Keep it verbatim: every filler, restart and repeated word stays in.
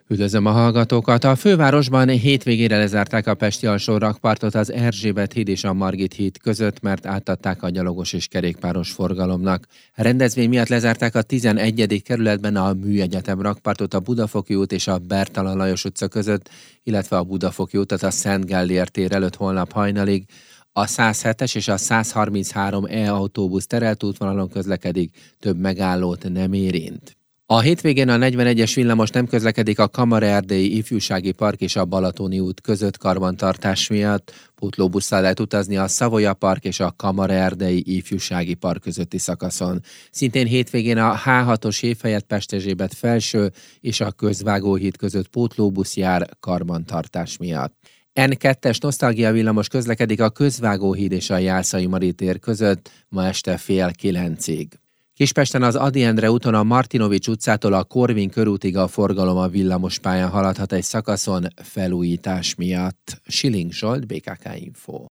Üdvözlöm a hallgatókat! A fővárosban hétvégére lezárták a pesti alsó rakpartot az Erzsébet híd és a Margit híd között, mert átadták a gyalogos és kerékpáros forgalomnak. A rendezvény miatt lezárták a tizenegyedik kerületben a Műegyetem rakpartot a Budafoki út és a Bertalan Lajos utca között, illetve a Budafoki utat a Szent Gellért tér előtt holnap hajnalig. A száz hetes és a száz harminchárom E autóbusz terelt útvonalon közlekedik, több megállót nem érint. A hétvégén a negyvenegyes villamos nem közlekedik a Kamara-erdélyi ifjúsági park és a Balatoni út között karbantartás miatt. Pótlóbusszal lehet utazni a Savoya park és a Kamara-erdélyi ifjúsági park közötti szakaszon. Szintén hétvégén a H hatos év helyett Pest-Erzsébet felső és a Közvágóhíd között pótlóbusz jár karbantartás miatt. N kettes nosztalgia villamos közlekedik a Közvágóhíd és a Jászai Mari tér között ma este fél kilencig. Kispesten az Ady Endre úton a Martinovics utcától a Korvin körútig a forgalom a villamospályán haladhat egy szakaszon felújítás miatt. Schilling Zsolt, bé ká ká Info.